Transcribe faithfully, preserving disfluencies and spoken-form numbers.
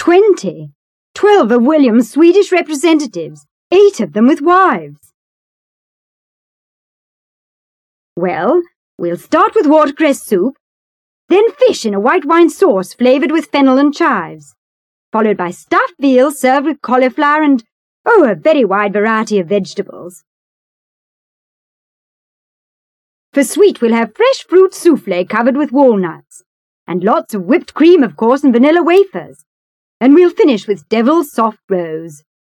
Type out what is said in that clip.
Twenty. Twelve of William's Swedish representatives, eight of them with wives. Well, we'll start with watercress soup, then fish in a white wine sauce flavoured with fennel and chives, followed by stuffed veal served with cauliflower and, oh, a very wide variety of vegetables. For sweet, we'll have fresh fruit soufflé covered with walnuts, and lots of whipped cream, of course, and vanilla wafers. And we'll finish with devil's soft rose.